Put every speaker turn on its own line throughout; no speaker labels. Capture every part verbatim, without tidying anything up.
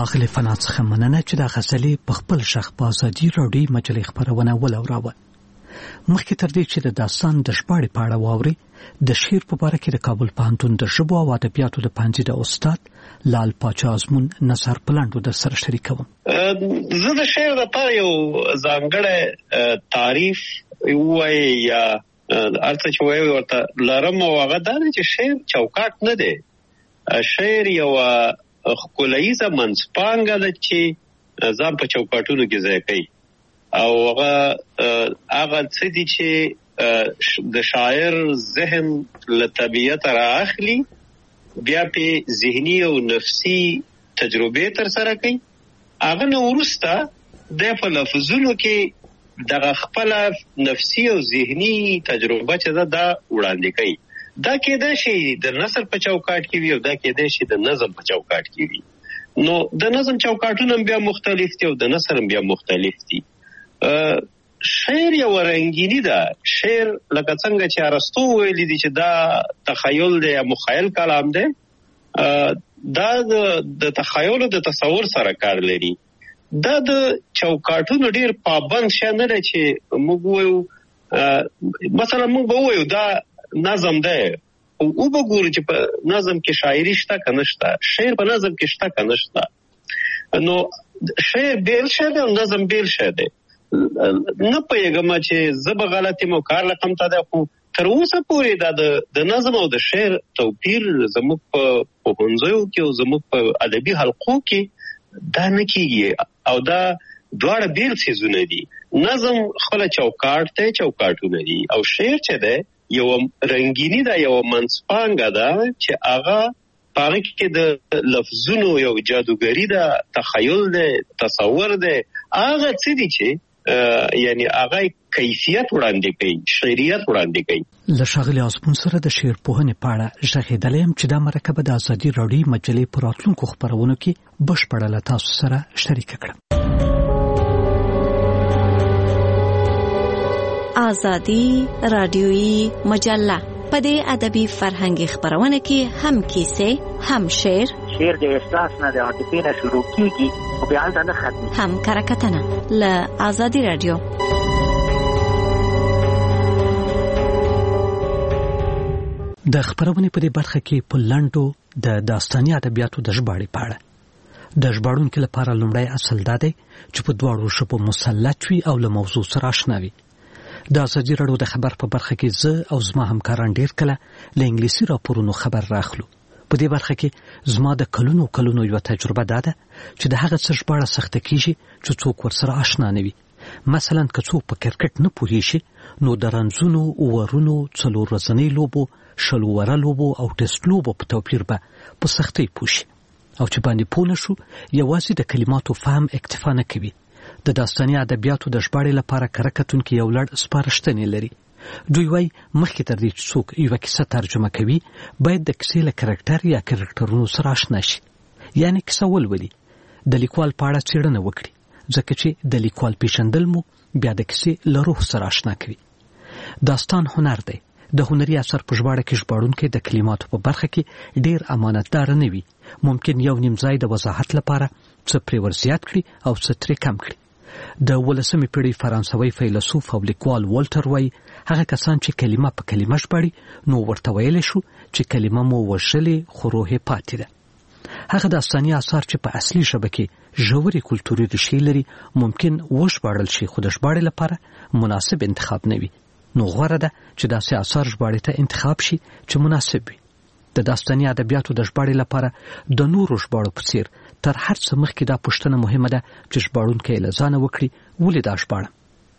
ښاغلي فنا څخه مننه چې دا غزلې په خپل شخ په ازادي راډیو مجلې خپرونه ولوراوه. مخکې تر دې چې د داستان د ژباړې په اړه واوري، د شعر په باره کې د کابل پوهنتون د ژبو او ادبیاتو د پوهنځي د استاد لال پاچا ازمون نظر په لنډو در سره شریکوم.
زه د شعر لپاره یو ځانګړی تعریف وایي یا ارڅه چې وایي ورته لرم، او هغه دا دی چې شعر چوکاټ نه دی. شعر یو خپلایزه منځپانګه ده چې ځان په چوکاټونو کې ځای کوي، او هغه هغه څه دي چې د شاعر ذهن له طبیعت رااخلي، بیا په ذهني او نفسي تجربه تر سره کوي. هغه نو ورسته د په لفظونو کې دغه خپل نفسي او ذهني تجربه چې دا وړاندې کوي. دا کېدای شي د نثر په چوکاټ کې وي او دا کېدای شي د نظم په چوکاټ کې وي. نو د نظم چوکاټونه بیا مختلف دي او د نثر بیا مختلف دي. شعر یو رنگینی ده. شعر لکه څنګه چې ارسطو ویلي دي چې دا تخیل دی یا مخیل کلام دی، دا د تخیل او د تصور سره کار لري. دا د چوکاټونو ډیر پابند شې نه لري چې موږ وایو مثلا موږ به وایو دا نظم ده، او وګورئ چې په نظم کې شاعري شته که نشته، شعر په نظم کې شته که نشته. نو شعر بیل شه ده او نظم بیل شه ده. نه پوهېږم چې زه به غلط یم او کار رقم ته ده، خو تر اوسه پورې دا د نظم او د شعر توپیر زموږ په پوهنځیو کې او زموږ په ادبي حلقو کې دا نه کېږي، او دا دواړه بیل څیزونه دي. نظم خپله چوکاټ دی، چوکاټونه دي، او شعر چې دی یو رنگینی ده، یو منځپانګه ده چې هغه په هغه کې د لفظونو یو جادوګري ده، تخیل ده، تصور ده. هغه څه دي چې یعنی هغه کیفیت وړاندې کوي، شعریت وړاندې کوي.
له ښاغلي ازمون سره د شعر پوهنې په اړه غږېدلی یم چې دا مرکبه د ازادي راډیو مجلې په راتلونکو خپرونو کې بشپړه له تاسو سره شریکه کړم.
ازادي راډیویی مجله په دې ادبي فرهنګي خبرونه کې هم کیسې، هم شعر،
شعر د احساس نه د عاطفې نه شروع کیږي او بیا هلته نه ختمي،
هم کرکټنه له ازادي راډیو.
د خبرونې په دې برخه کې په لنډو د داستاني ادبیاتو د ژباړې په اړه د ژباړونکي لپاره لومړی اصل دا دی چې په دواړو ژبو مسلط وي او له موضوع سره آشنا وي. د ازادي راډیو د خبر په برخه کې زه او زما همکاران ډیر کله له انګلیسي راپورونو خبر راخلو. په دې برخه کې زما د کلونو کلونو یو تجربه ده چې د هغه څه ژباړه سخته کیږي چې څوک ورسره آشنا نه وي. مثلا که څوک په کرکټ نه پوهیږي نو د رنځونو، اورونو، څلور ورځنۍ لوبو، شلو وره لوبو او ټیسټ لوبو په توپیر به په سختۍ پوه شي، او چې باندې پوه نه شو یوازې د کلماتو فهم اکتفا نه کوي. د داستاني ادبیاتو د ژباړې لپاره کره کتونکي یو لړ سپارښتنې لري. دوی وایي مخکې تر دې چې څوک یوه کیسه ترجمه کوي باید د کیسې له کرکټر یا کرکټرونو سره آشنا شي، یعنی کیسه ولولي، د لیکوال په اړه څېړنه وکړي، ځکه چې د لیکوال پیژندل مو بیا د کیسې له روح سره آشنا کوي. داستان هنر دی. د هنري اثر په ژباړه کې ژباړونکی د کلماتو په برخه کې ډیر امانتدار نه وي. ممکن یو نیم ځای د وضاحت لپاره څه پرې ورزیات کړي او څه ترې کم کړي. د ولسمې پیړۍ فرانسوي فیلسوف او لیکوال والټر وایي هغه کسان چې کلمه په کلمه ژباړي نو ورته ویلی شو چې کلمه مو وژلې خو روح یې پاتې ده. هغه داستاني اثار چې په اصلي ژبه کې ژورې کلتوري ریښې لري ممکن وژباړل شي، خو د ژباړې لپاره مناسب انتخاب نه وي. نو غوره ده چې داسې اثار ژباړې ته انتخاب شي چې مناسب وي. د داستاني ادبیاتو د ژباړې لپاره د نورو ژباړو په څیر تر هر څه مخکې دا پوښتنه مهمه ده چې ژباړونکی له ځانه وکړي ولې دا ژباړم.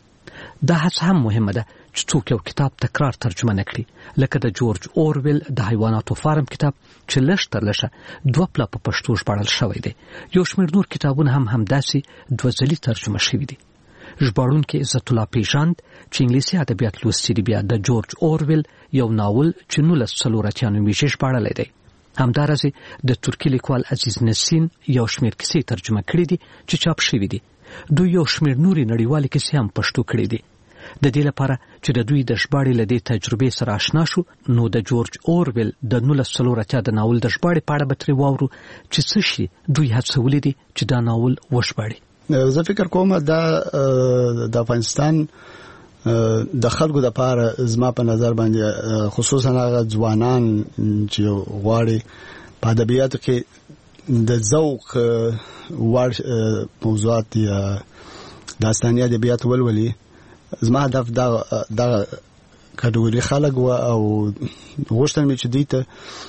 دا هڅه هم مهمه ده چې څوک یو کتاب تکرار ترجمه نه کړي، لکه د جورج اورویل د حیواناتو فارم کتاب چې لږ تر لږه دوه پله په پښتو ژباړل شوی دی. یو شمېر نور کتابونه هم همداسې دوه ځلي ترجمه شوي دي. ژباړونکی عزت الله پیژاند چې انګلیسي ادبیات لوستي دي، بیا د جورج اورویل یو ناول چې نولس څلور اتیا نومېږي ژباړلی دی. همدارسې د ترکي لیکوال عزیز نسین یو شمېر کیسې ترجمه کړي دي چې چاپ شوي دي. دوی یو شمېر نورې نړیوالې کیسې هم پښتو کړي دي. د دې لپاره چې د دوی د ژباړې له دې تجربې سره آشنا شو نو د جورج اورول د نولس سلور اتیا د ناول د ژباړې په اړه به ترې واورو چې څه شي دوی هڅولي دي چې دا ناول وژباړي.
زه فکر کوم دا د افغانستان د خلکو د پاره زما په نظر باندې خصوصا هغه ځوانان چې غواړي په ادبیاتو کې د ذوق وړ موضوعات یا داستاني ادبیات ولولي، زما هدف دا دا کټګوري خلک و او غوښتل مې چې دوی ته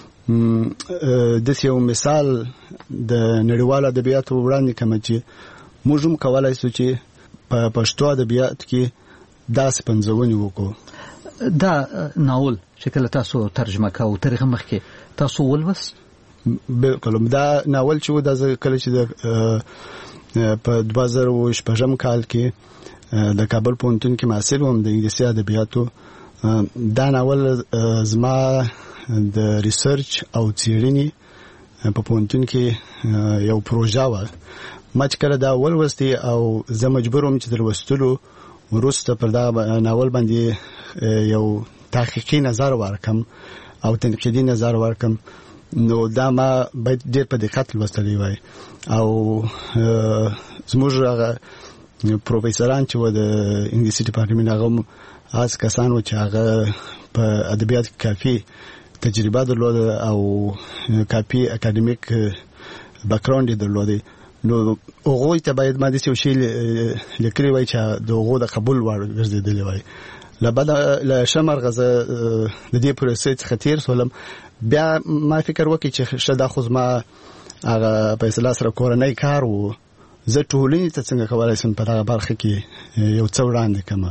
د یو مثال د نړیوال ادبیاتو وړاندې کوم چې موږ هم کولای شو چې په پښتو ادبیات کې داسې پنځونې وکړو.
دا ناول چې کله تاسو ترجمه کاوه تر هغه مخکې تاسو ولوست؟
بالکل. دا ناول چې و دا کله چې په دوه زره شپږم کال کې د کابل پوهنتون کې محصل وم د انګلیسي ادبیاتو، دا ناول زما د ریسرچ او څېړنې په پوهنتون کې یو پروژه و. ما چې کله دا ولوستي او زه مجبور وم چې د لوستلو وروسته پر دا ناول باندې یو تحقیقي نظر ورکم او تنقیدي نظر ورکم، نو دا ما باید ډېر په دقت لوستلی وای. او زموږ هغه پروفیسوران چې و د انګلیسي ډپارټمنټ هغه اس کسان و چې هغه په ادبیات کې کافي تجربه درلوده او کافي اکاډمیک بیکګراوند درلوده، نو هغوی ته باید ما داسې یو شی لیکلی وای چې د هغو د قبول وړ ګرځېدلی وای. له بده له ښه مرغه زه د دې پروسې څخه تېر شولم. بیا ما فکر وکړ چې ښه دا خو زما هغه فیصله سره کورنی کار و، زه ټولنې ته څنګه کولی شم په دغه برخه کې یو څه وړاندې کړم،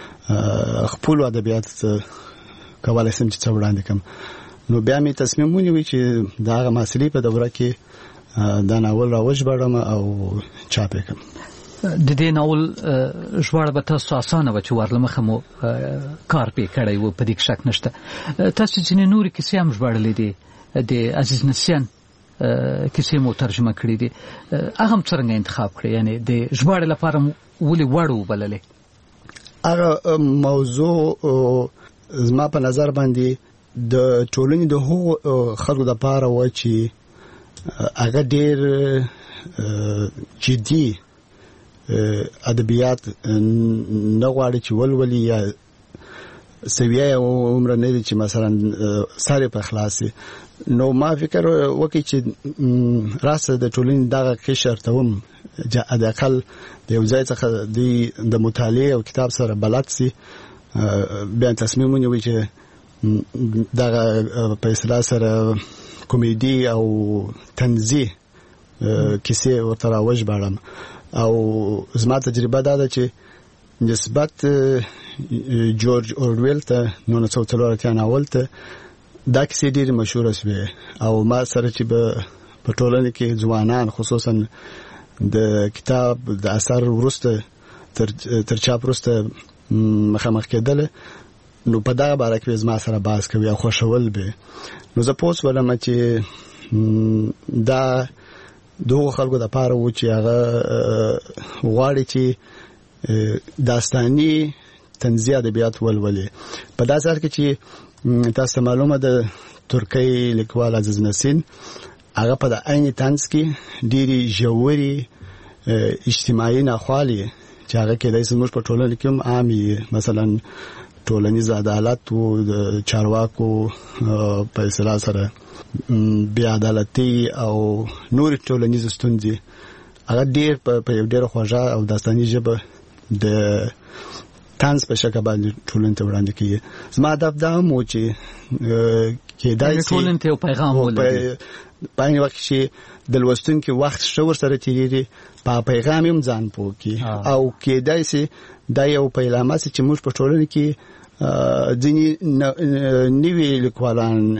خپلو ادبیاتو ته کولی شم چې څه وړاندې کړم. نو بیا مې تصمیم ونیوی چې د هغه محصلې په دوره کې دا ناول راوژباړم او چاپ یې کړم.
د دې ناول ژباړه به تاسو اسانه و چې ورلمخه مو کار پې کړی و، په دې کې شک نشته. تاسو ځینې نورې کیسې هم ژباړلې دي، د عزیز نسیان کیسې مو ترجمه کړې دي، هغه هم څرنګه انتخاب کړې؟ یعنی د ژباړې لپاره ولې وړ وبللې؟
هغه موضوع زما په نظر باندې د ټولنې د هغو خلکو دپاره و چې هغه ډېر جدي ادبیات نه غواړي چې ولولي، یا سویه یې عمره نه دي چې مثلا ساري په خلاصي. نو ما فکر وکړ چې راسه د ټولنې دغه قشر ته هم د اقل د یو ځای څخه د مطالعې او کتاب سره بلد سي. بیا تصمیم ونیوی چې دغه په اصطلاح سره کمیډي او طنزي کیسې ورته راوژباړم. او زما تجربه دا ده چې نسبت جورج اورول ته نولس سوه څلور اتیا ناول ته دا کیسې ډېرې مشهوره شوې، او ما سره چې په ټولنه کې ځوانان خصوصا د کتاب د اثر وروسته تر چاپ وروسته مخامخ کېدل، نو په دغه باره کې زما سره بحث کوي او خوښول به. نو زه پوه شولم چې دا دغه خلکو د پاره و چې هغه غواړي چې داستاني طنزي ادبیات ولولي. په داسې حال کې چې تاسو معلومه ده ترکی لیکوال عزیز نسین هغه په عین طنز کې ډېری ژورې اجتماعي ناخوالې چې هغه کې د زموږ په ټولنه کې هم عامي، مثلا ټولنیز عدالت او د چارواکو په اصطلاح سره بې عدالتي او نور ټولنیز ستونزې هغه ډېر په یو ډېر خوږه او داستاني ژبه د طنز په شکل باندې ټولنې ته وړاندې کیږي. زما هدف دا هم و چې کېدای شي
ټولنې ته یو پیغام ولري،
په عین وخت چې د لوستونکي وخت ښه ورسره تېرېږي، په پیغام هم ځان پوه کړي، او کېدای شي دا یو پیلامه چې موږ په ټولنه کې ځینې نوي لیکوالان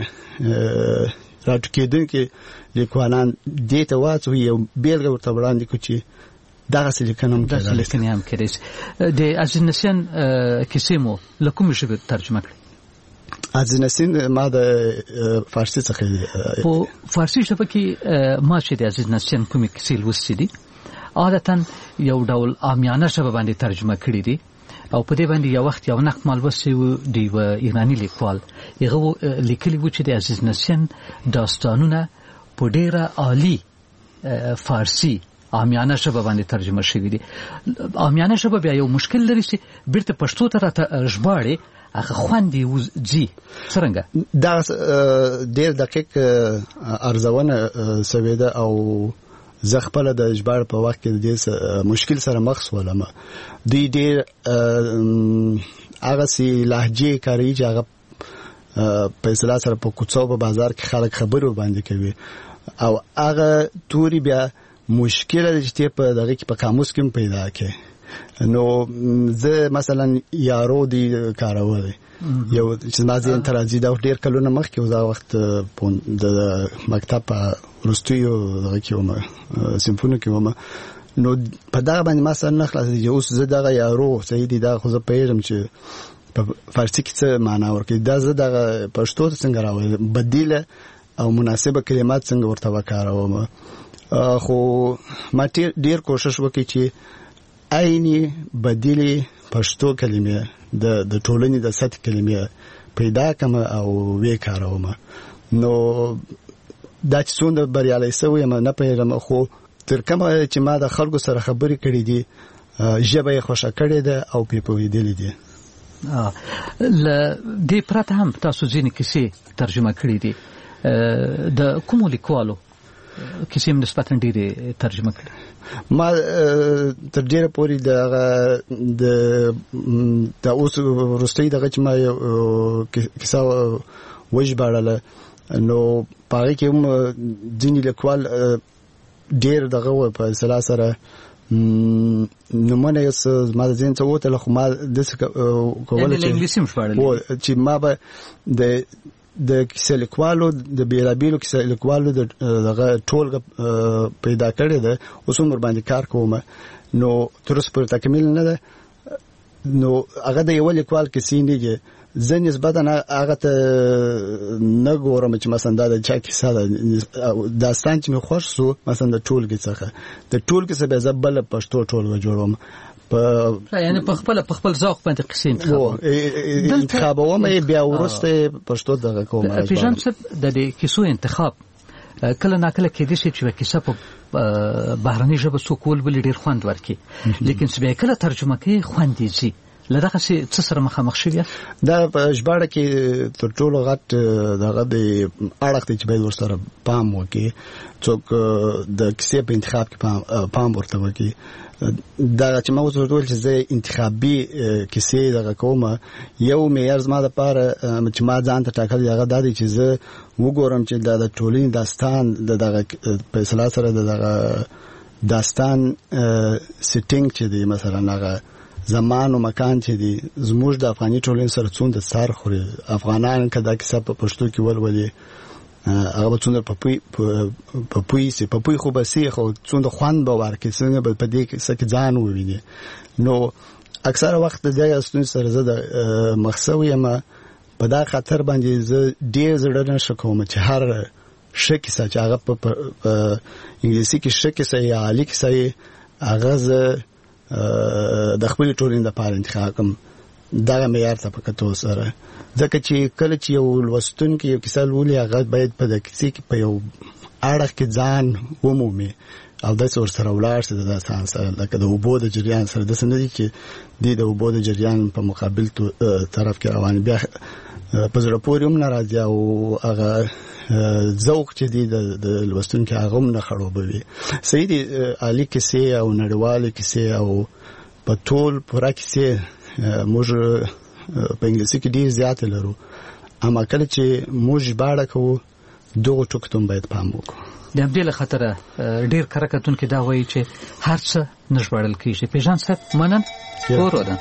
راټوکېدونکي لیکوالان دې ته واچوي، یو بیلګه ورته وړاندې کړو چې دغسې لیکنه هم
دغسې لیکنې هم کېدای شي. د عزیز نسیان کیسې مو له کومې ژبې ترجمه کړې؟
عزیز نسین ما د فارسي څخه
په فارسي ژبه کې ما چې د عزیز نسیان کومې کیسې لوستې دي عادتاً یو ډول عامیانه ژبه باندې ترجمه کړې دي، او په دې باندې یو وخت یو نقد مالوسي و دی و ایرانی لیکوال هغه لیکلی و چې د عزیز نسین داستانونه په ډیره عالی فارسی عامیانه ژبه باندې ترجمه شوی دي. عامیانه ژبه بیا یو مشکل لري چې بیرته پښتو ته راته ژباړي هغه خوندې وځي څرنګه
دا ډیر دقیق ارزونه سوي ده او زه خپل د ژباړ په وخت کې د مشکل سره مخ شولم. دوی ډیر هغه سي لهجه کوي چې هغه په اصطلاح سره په کوڅو په بازار کې خلک خبرو باندې کوي او هغه توري بیا مشکل دي چې په دغه کې په قاموس کې پیدا کړي. نو زه مثلا یارو دی کارول یو چې مازه انتراجی دا ډیر کلونه مخکې و دا وخت د مکتب په رستیو دغه کې ومه سیمفونی کې ومه نو په دا باندې مثلا نه خلاصې اوس زه دغه یارو سیدی دا خو زه پیژم چې په فارسی کې څه معنا ورکړي دا زه دغه پښتو څنګه راوړم بدیله او مناسبه کلمات څنګه ورته وکاروم. خو ما ډیر کوشش وکړ چې عیني بدیلی پښتو کلمې د د ټولنې د سطح کلمې پیدا کم او وې کاروم. نو دا چې څومره بریالي سوی ما نه پیژم خو تر کومه چې ما د خلکو سره خبرې کړې دي ژبه یې خوښه کړې ده او په پوهېدلې دي.
ل دې پرته هم تاسو ځینې کیسې ترجمه کړې دي د کومو لیکوالو کیسې نسبتاً ډېرې ترجمه کړې؟
ما تر ډېره پورې د د د اوس وروستۍ دغه چې ما کیسه وژباړله نو په هغې کې هم ځینې لیکوال ډېر دغه په اصطلاح سره نومونه یې زما د ذهن څخه ووتله خو ما داسې کولی چې ما به د د کیسې لیکوالو د بیلابیلو کیسې لیکوالو د دغه ټولګه پیدا کړې ده اوس هم ورباندې کار کوم. نو تر اوسه پورې تکمیل نه ده. نو هغه د یو لیکوال کیسې نه دي زه نسبتا هغه ته نه ګورم چې مثلا دا د چا کیسه ده داستان چې مې خوښ سو مثلا د ټولګې څخه د ټولګې څخه به زه بله پښتو ټولګه جوړوم په
یعنی په خپل په خپل ذوق باندې قصې انتخاب
انتخابوم بیا ورسته پښتو دغه کوم.
پیژن څه د دې کیسو انتخاب کله ناکله کې دي چې کیسه په بهرني ژبه سکول بل ډیر خوند ورکي لیکن چې به کله ترجمه کوي خوند یې زی لدغه څه سره مخامخ شوی
دا په ژباړه کې تر ټولو غټ دغه د اړخ چې باید ورسره پام وکړي څوک د کیسې په انتخاب کې پام ورته وکړي. دا چې ما اوس ورته چې زه انتخابي کیسې دغه کوم یو معیار زما لپاره چې ما ځان ته ټاکلی هغه دا دی چې زه وګورم چې د ټولنې داستان د دغه په اصطلاح سره د دغه داستان سیټینګ چې دی مثلا هغه زمان او مکان چې دی زموږ د افغاني ټولنې سره څومره سر خوري افغانان کدا کیسه په پښتو کې ولولي هغه به څومره پپوی پپوی سي پپوی خو به سي خو څومره خوند به ورکړي څنګه به په دې کې څه ځان وویني. نو اکثره وخت د استون سره زه د مخسو یم په دا خطر باندې زه ډېر زړه نه شکوم چې هر شي کیسه چې هغه په انګلیسي کې شي کیسه یا علی کیسه هغه زه د خپل ټولنې لپاره انتخاب کوم. دا معیار ته پکتو سره ځکه چې کله چې یو لوستونکی یو کیسه لولي هغه باید په د کیسې کې په یو اړخ کې ځان ومومي او داسې ورسره ولاړ شي د داستان سره لکه د اوبو د جریان سره داسې نه دي چې د اوبو د جریان په مقابل طرف کې روان بیا په زړه پورې هم نه راځي او هغه ذوق چې دی د لوستونکي هغه هم نه خرابوي. صحیح دي عالي کیسې او نړیوالې کیسې او په ټول پوره کیسې موږ په انګلیسي کې ډیر زیات لرو اما کله چې موږ ژباړه کوو دغه ټکو ته باید پام وکړو.
د همدې له خطره ډیر کارکتونکو دا وایي چې هر څه نشبړل کیږي. پیژن صاحب منن ورو ده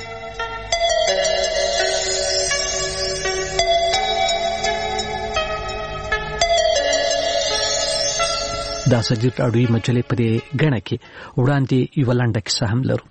دا سجل اړوي مجلې په دې غنه کې وړاندې یو لنډه کیسه هم لرو.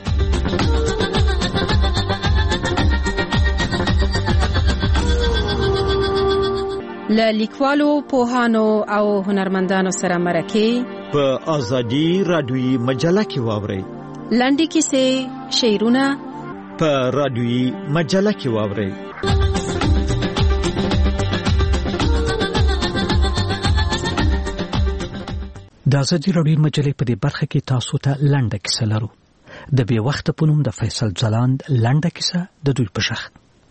له لیکوالو پوهانو او هنرمندانو سره مرکه
په ازادي رادیوي مجله کې واوري.
لنډې کیسې، شعرونه
په رادیوي مجله کې واورئ.
د ازادي راډیو مجلې په دې برخه کې تاسو ته لنډه کیسه لرو. د بې وخته په نوم د فیصل ځلاند لنډه کیسه د دوی په شخ.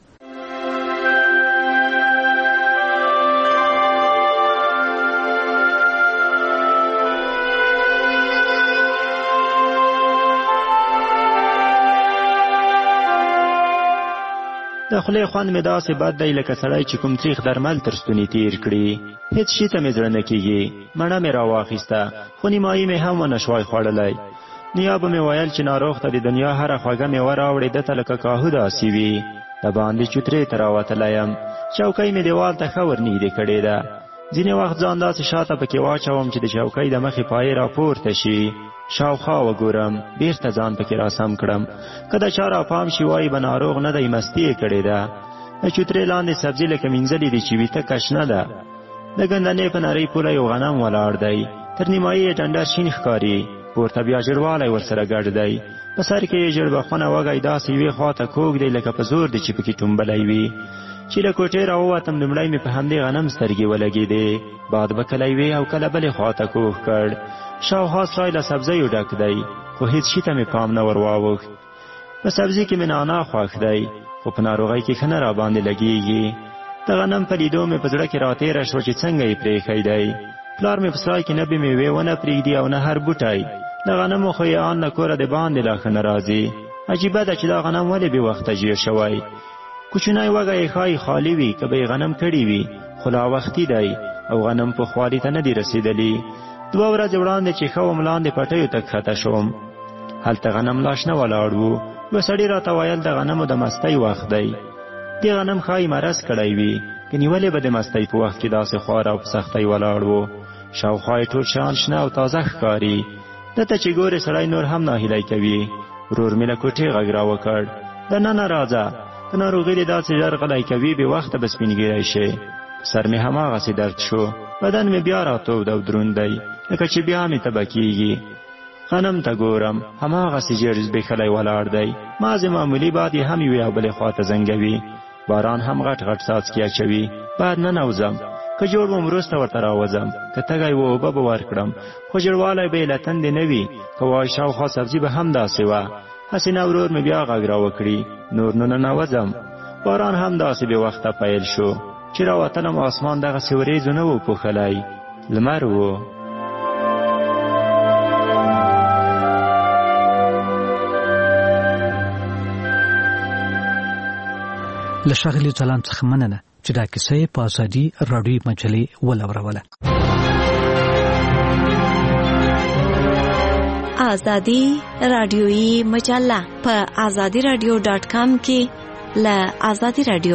د خولې خوند مې داسې بد دی لکه سړی چې کوم تریخ درمل تر ستوني تیر کړي. هیڅ شي ته مې زړه نه کېږي. مڼه مې راواخیسته خو نیمایي مې هم ونه شوای خوړلی. نیا به مې ویل چې ناروغ ته د دنیا هره خوږه مېوه راوړې ده ته لکه کاهو داسې وي. د باندې چوترې ته راوتلی یم. چوکۍ مې دیوال ته ښه ورنږدې کړې ده. ځینې وخت ځان داسې شاته پکې واچوم چې د چوکۍ د مخې پایې راپورته شي. شاوخوا وګورم بیرته ځان پکې راسم کړم. که د چا راپام شي وایي به ناروغ نه دی مستي یې کړې ده. د چوترې لاندې سبزي لکه مینځلې دي چې ویته کشنه ده. د ګندنې په نرۍ پوله یو غنم ولاړ دی. تر نیمایي یې ټنډر شین ښکاري. پورته بیا ژړوالی ورسره ګډ دی. په سر کې یې ژړبخونه وږی داسې یوې خواته کوږ دی لکه په زور دی چې پکې ټومبلی وي. چې له کوټې راووتم لومړی مې په همدې غنم سترګې ولګېدې. باد به کله یوې او کله بلې خواته کوږ کړ. شاوخوا سرای له سبزیو ډک دی خو هیڅ شي ته مې پام نه ور واوښت. په سبزي کې مې نعنا خوښ دی خو په ناروغۍ کې ښه نه راباندې لګېږي. د غنم په لیدو مې په زړه کې راتېره شوه چې څنګه یې پرېښی دی. پلار مې په سرای کې نه بې میوې ونه پرېږدي او نه هر بوټی. د غنمو خو یې ان له کوره د باندې لا ښه نه راځي. عجیبه ده چې دا غنم ولې بې وخته ژیر شوی. کوچنی وږی یې ښایي خالي وي که به یې غنم کړي وي خو لا وختي دی او غنم په خوالي ته نه دي رسېدلي. دوه ورځې وړاندې چې ښه وم لاندې پټیو ته کښته شوم. هلته غنم لا شنه ولاړ وو. یوه سړي راته ویل د غنمو د مستۍ وخت دی. دې غنم ښایي مرض کړی وي ګنې ولې به د مستۍ په وخت کې داسې خوار او په سختۍ ولاړ وو. شاوخوا یې ټول شیان شنه او تازه ښکاري. دته چې ګورې سړی نور هم ناهیلی کوي. ورور مې له کوټې غږ راوکړ دننه راځه که ناروغي دې داسې ژر غلی کوي بې وخته به سپینګیری شي. سر مې هماغسې درد شو. بدن مې بیا راتود او دروند دی لکه چې بیا مې تبه کېږي. غنم ته ګورم هماغسې ژېړ زبېښلی ولاړ دی. مازې معمولي باد یې هم یوې او بلې خواته زنګوي. باران هم غټ غټ څاڅکي اچوي. باید ننوځم که جوړ وم وروسته ورته راوځم. که تږی و اوبه به ورکړم خو ژړوالی به یې له تندې نه وي. که وایي شاوخوا سبزي به هم داسې وه. هسې نه ورور مې بیا غږ راوکړي نور نو ننوځم. باران هم داسې بې وخته پیل شو. چې راوتلم آسمان دغسې وریځو نه و پوښلی. لمر و.
له ښاغلي ځلاند څخه مننه چې دا کیسه یې په ازادي راډیوي مجلې ولوروله.
ازادي راډیوي مجله په ازادي راډیو ډاټ کام کې له ازادي راډیو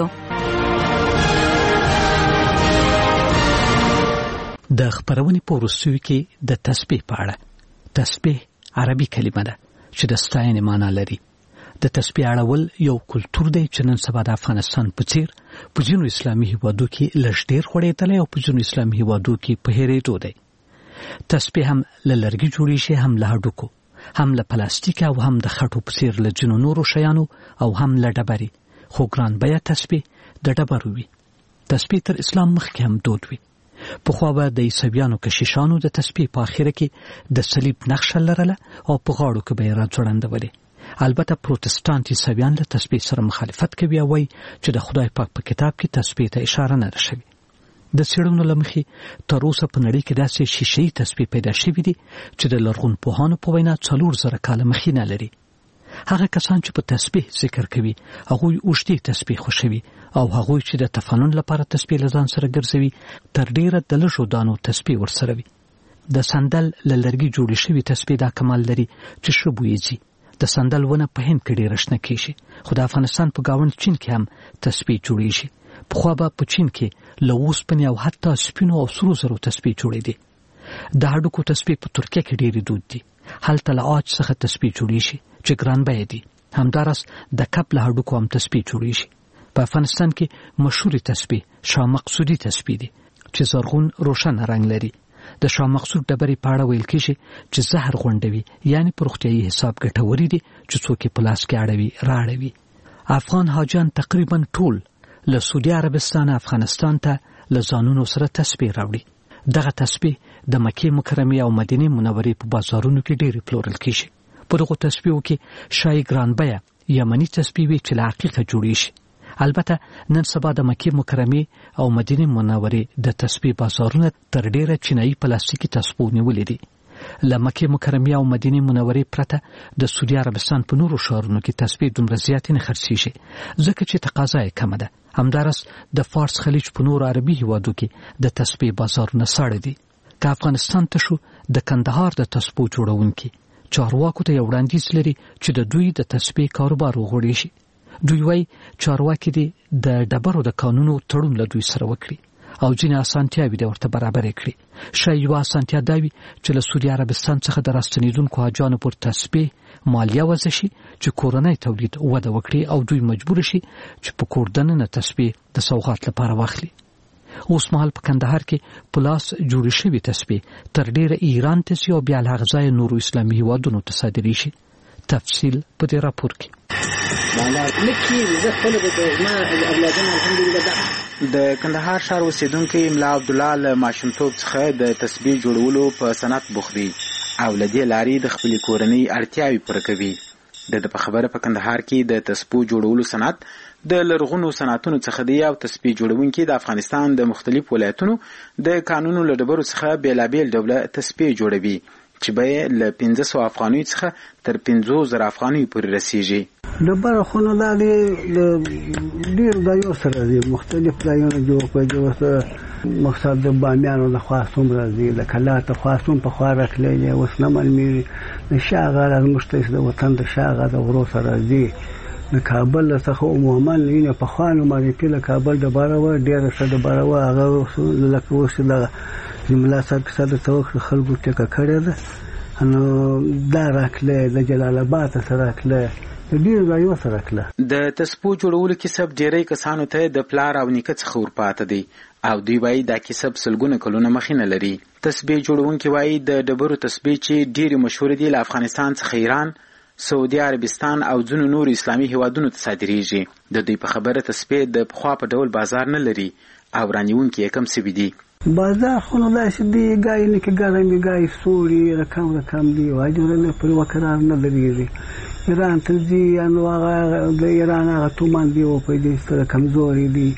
د خبرونې په وروستیو کې د تسبیح په اړه. تسبیح عربي کلمه ده چې د ستاینې معنا لري. د تسبیح اړول یو کلتور دی چې نن سبا د افغانستان په څیر په ځینو اسلامي هیوادو کې لږ ډېر خوړېدلی او په ځینو اسلامي هیوادو کې په هېرېدو دی. تسبیح هم له لرګي جوړېږي، هم له هډوکو، هم له پلاستیک او هم د خټو په څیر له ځینو نورو شیانو او هم له ډبرې. خو ګران بیه تسبیح د ډبرو وي. تسبیح تر اسلام مخکې هم دود وي. پخوا به د عیسویانو کشیشانو د تسبیح په اخره کې د صلیب نقشه لرله او په غاړو کې به یې راځوړندولې. البته پروتستانت عیسویان له تسبیح سره مخالفت کوي او وایي چې د خدای پاک په کتاب کې تسبیح ته اشاره نه ده شوې. د څېړنو له مخې تر اوسه په نړۍ کې داسې شیشه‌یي تسبیح پیدا شوي دي چې د لرغونپوهانو په وینا څلور زره کاله مخینه لري. هغه کسان چې په تسبیح ذکر کوي هغوی اوږدې تسبیح خوښوي او هغوی چې د تفنن لپاره تسبیح له ځان سره ګرځوي تر ډیره د لږو دانو تسبیح ورسره وي. د سندل له لرګي جوړې شوي تسبیح دا کمال لري چې ښه بوی ځي. د سندل ونه په هند کې ډېره شنه کېږي، خو د افغانستان په ګاونډ چین کې هم تسبیح جوړېږي. پخوا به په چین کې له اوسپنې او حتی سپینو او سرو زرو تسبیح جوړېدې. د هډوکو تسبیح په ترکیه کې ډېرې دود دي. هلته له عاج څخه تسبیح جوړېږي چې ګران بیه دي. همداراز د کب له هډوکو هم تسبیح جوړېږي. په افغانستان کې مشهورې تسبیح شاه مقصودي تسبیح دي چې زرغون روښانه رنګ لري. د شاه مقصود ډبرې په اړه ویل کېږي چې زهر غونډوي، یعنی په روغتیایي حساب ګټورې دي چې څوک یې په لاس کې اړوي راړوي. افغان حاجیان تقریبا ټول له سعودي عربستان افغانستان ته له ځانونو سره تسبیح راوړي. دغه تسبیح د مکې مکرمې او مدینې منورې په بازارونو کې ډېرې پلورل کېږي. په دغو تسبیحو کې شای ګرانبیه یمني تسبیح وي چې له عقیقه جوړې شي. البته نن سبا د مکې مکرمې او مدینې منورې د تسبیح بازارونه تر ډېره چینایي پلاستیکي تسبیحو نیولې دي. له مکې مکرمې او مدینې منورې پرته د سعودي عربستان په نورو ښارونو کې تسبیح دومره زیاتې نه خرڅېږي ځکه چې تقاضا یې کمه ده. همداراز د فارس خلیج په نورو عربي هیوادو کې د تسبیح بازارونه ساړه دي. که افغانستان ته شو، د کندهار د تسبیح جوړونکي چارواکو ته یو وړاندیز لري چې د دوی د تسبیح کاروبار وغوړي شي. دوی وايي چارواکي دي د ډبرو د قانونو تړون له دوی سره وکړي او ځینې اسانتیاوې دې ورته برابرې کړي. شاید یوه اسانتیا دا وي چې له سعودي عربستان څخه د راستنېدونکو حاجیانو پر تسبیح مالیه وضع شي چې کورنی تولید وده وکړي او دوی مجبور شي چې په کور دننه تسبیح د سوغات لپاره واخلي. اوس مهال په کندهار کې په لاس جوړې شوې تسبیح تر ډېره ایران ته ځي او بیا له هغه ځایه نورو اسلامي هیوادونو ته صادرېږي. تفصیل په دې راپور کې.
د کندهار ښار اوسیدونکی ملا عبدالله له ماشومتوب څخه د تسبیح جوړولو په صنعت بوخت دی او له دې لارې د خپلې کورنۍ اړتیاوې پوره کوي. د ده په خبره په کندهار کې د تسبیح جوړولو صنعت د لرغونو صنعتونو څخه دی او تسبیح جوړونکي د افغانستان د مختلف ولایتونو د کانونو له ډبرو څخه بېلابېل ډوله تسبیح جوړوي چې به له پنځه سوه افغانیو څخه تر پنځو زره افغانیو پورې رسیږي.
ډبره خونه دا دی له ډېرو ځایو سره دي، مختلف ځایونه جوړ کړي. ورته مقصد د بامیانو د خوا څومره ځي، د کلا ته خوا څوم په خوا راکلی دی، اوس نه معلومېږي. د شاغه زموږ ته د وطن د شاغه د غرو سره ځي. د کابل څخه عموما وینې پخوا نو معرفي له کابل ډبره وه، ډېره ښه ډبره وه. هغه لکه اوس دغه ملا صاحب کیسه درته وکړه، خلکو ټیکه کړې ده. نو دا راکلی د جلال آباد څخه راکلی، د ډېرو ځایو سره راکله.
د تسبیح جوړولو کسب ډېری کسانو ته د پلار او نیکه څخه ورپاته دی او دوی وایي دا کسب سلګونه کلونه مخینه لري. تسبیح جوړونکي وایي د ډبرو تسبیح چې ډېرې مشهورې دي له افغانستان څخه ایران، سعودي عربستان او ځینو نورو اسلامي هیوادونو ته صادریږي. د دوی په خبره تسبیح د پخوا په ډول بازار نه لري او رانیونکي یې کم سوي دي.
بازار خو نو داسې دی، ګای نه کې ګرم وي، ګای سوړ وي، رقم رقم دي. واجبونه پر یوه قرار نه درېږي. ایران ته ځي، نو هغه د ایران هغه تومان دی او په دې سره کمزوري دي.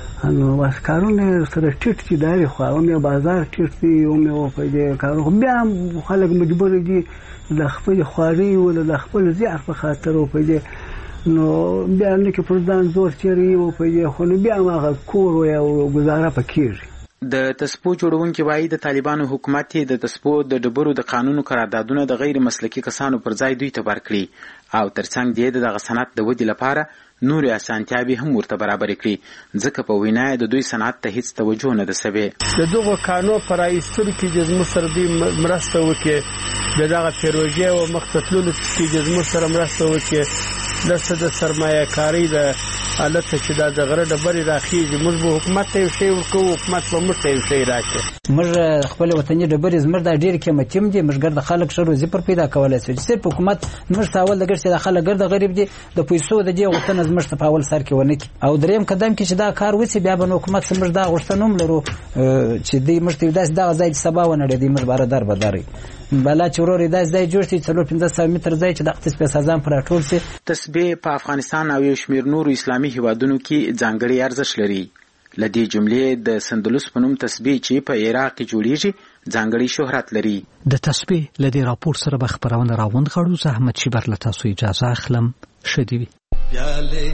نو بس کارونه سره ټیټ چې داري خو هم یې بازار ټیټ دی، هم یې په دې کارونه خو بیا هم خلک مجبور دي د خپل خواري او د خپل زیار په خاطر او په دې نو بیا نه کې پر ځان زور چیري او په دې خو بیا هغه کور او گزاره پکېږي.
د تسبیح جوړونکي وایي د طالبانو حکومت د تسبیح د ډبرو د قانونو قراردادونه د غیر مسلکي کسانو پر ځای دوی ته ورکړي او ترڅنګ دې دغه صنعت د ودې لپاره نورې اسانتیاوې هم ورته برابرې کړي ځکه په وینا د دوی صنعت ته هیڅ توجه نه ده سوې.
د دغو کانو په رایستلو کې چې زموږ سره دوی مرسته وکړي، د دغه پروژې او مخته تللو کې چې زموږ سره مرسته وکړي، داسې د سرمایه کاري د حالت چې دا د غره ډبرې راخېږي، موږ به حکومت ته یو شی ورکوو، حکومت به موږ ته یو شی راکړي.
موږ خپل وطني ډبرې زموږ دا ډېرې قیمتي هم دي، موږ ګرد خلک ښه روزي پر پیدا کولی شي. چې صرف حکومت موږ ته اول د ګرد چې دا خلک ګرد غریب دي، د پیسو د دې غوښتنه زموږ ته په اول سر کې ونه کړي. او دریم قدم کې چې دا کار وشي، بیا به نو حکومت څخه موږ دا غوښتنه هم لرو چې دوی موږ ته داسې دغه ځای چې سبا ونړېدي موږ به دار به داري بلا چې ورور داسې ځای جوړ شي څلور پنځه سوه متر ځای چې دغه تسبیح سازان پر راټول شي.
تسبیح په افغانستان او یو شمېر نورو اسلامي هیوادونو کې ځانګړی ارزښت لري. له دې جملې د سندلوس په نوم تسبیح چې په عراق کې جوړیږي ځانګړی شهرت لري.
د تسبیح له دې راپور سره به خپرونه راوند غړو. زه احمد شیبر له تاسو اجازه اخلم. ښه دې وي.
پیاله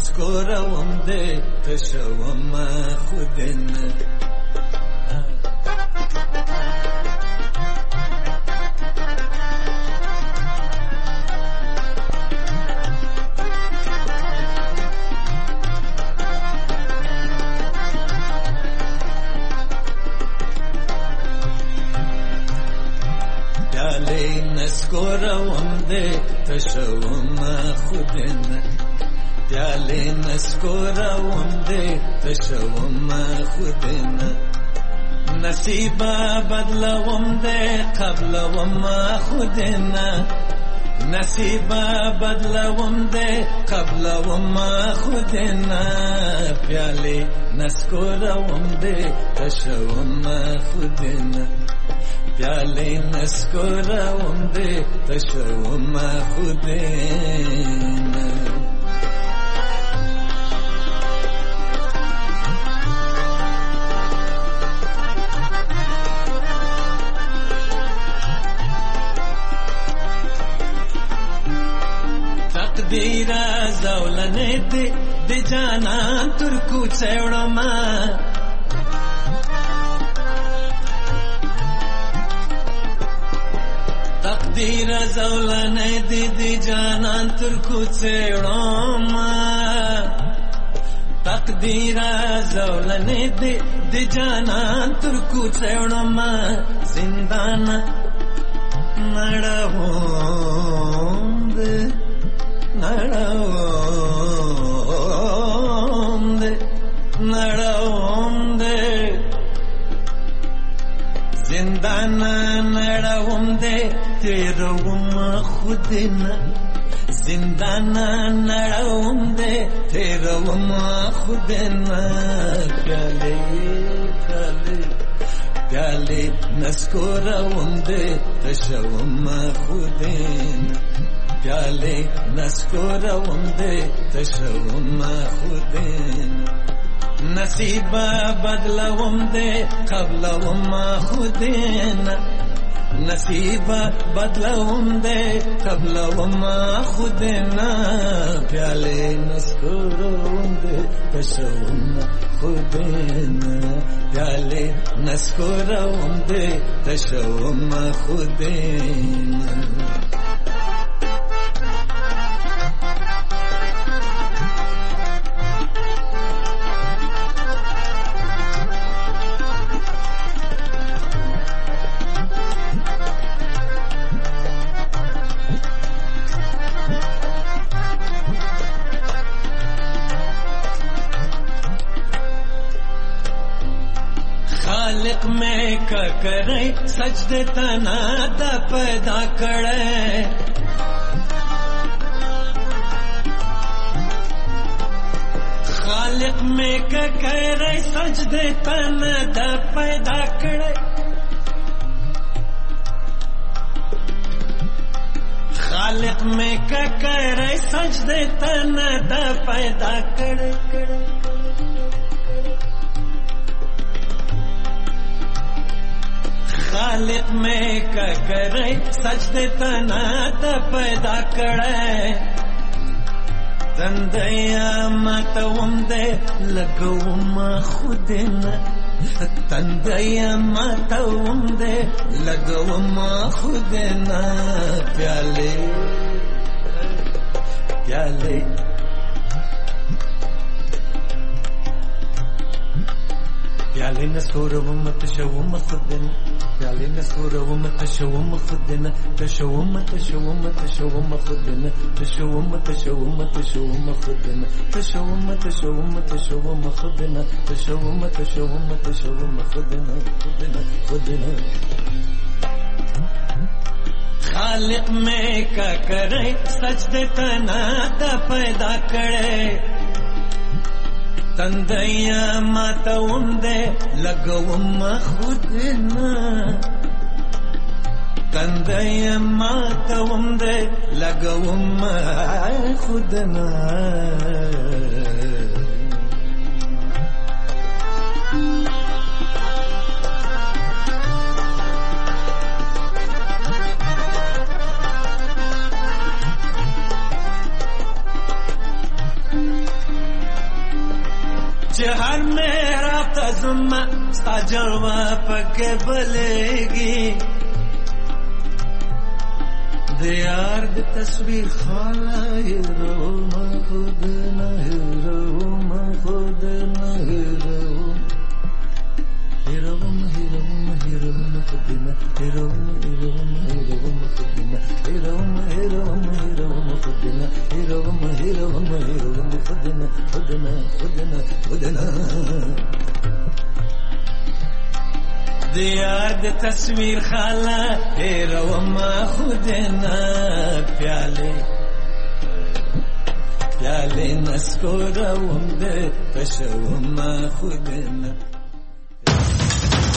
نسکوروم دې تشوم خودنه نسکوروم دې تشوم خودنه پیاله نسکوروم دې تشوم خودنه نصیبا بدلوم دې قبلوم خودنا نصیبا بدلوم دې قبلوم خودنا پیالې نسکوروم دې تشوم خودنا پیالې نسکوروم دې تشوم خودنا تقدیرا زولنه دی دی جانان ترکو چوڑما تقدیرا زولنه دی دی جانان ترکو چوڑما تقدیرا زولنه دی دی جانان ترکو چوڑما زندان نڑاون دے نڑاون دے نڑاون دے زندان نڑاون دے تیروم خودنا زندان نڑاون دے تیروم خودنا پیالے پیالے پیالے نسکوروم دے تشوم خودنا پیالے نسکوروم دے تشوم خودنا نصیبا بدلوم دے قبلوم خودنا نصیبا بدلوم دے قبلوم خودنا پیالے نسکوروم دے تشوم خودنا پیالے نسکوروم دے تشوم خودنا خالق میں کا کرے سجدے تنا دا پیدا کرے خالق میں کا کرے سجدے تنا دا پیدا کرے خالق میں کا کرے سجدے تنا دا پیدا کرے خالق میں کا کرے سجدے تنا دا پیدا کرے تندیا ماتوم دے لگوم خودنا تندیا ماتوم دے لگوم خودنا پیالے پیالے پیالے نسکوروم تشوم خودنا پیالے نسکوروم تشوم خودنا تشوم تشوم تشوم خودنا تشوم تشوم تشوم خودنا تشوم تشوم تشوم خودنا تشوم تشوم تشوم خودنا خودنا خودنا خالق میں کا کرے سجدے تنا دا پیدا کرے تندیا ماتوم دے لگوم خودنا تندیا ماتوم دے لگوم خودنا हर मेरा तजुम्मा साजवा पके बलेगी दियार दी तस्वीर खाला हीरो खुद न हीरो खुद न हीरो हीरो हीरो हीरो खुद न हीरो हीरो हीरो खुद न हीरो हीरो हीरो खुद न हीरो हीरो हीरो खुद न खुद न खुद न खुद न د یاد تصویر خاله هیروم خودنا پیاله پیاله نسکوروم د پښوم خودنا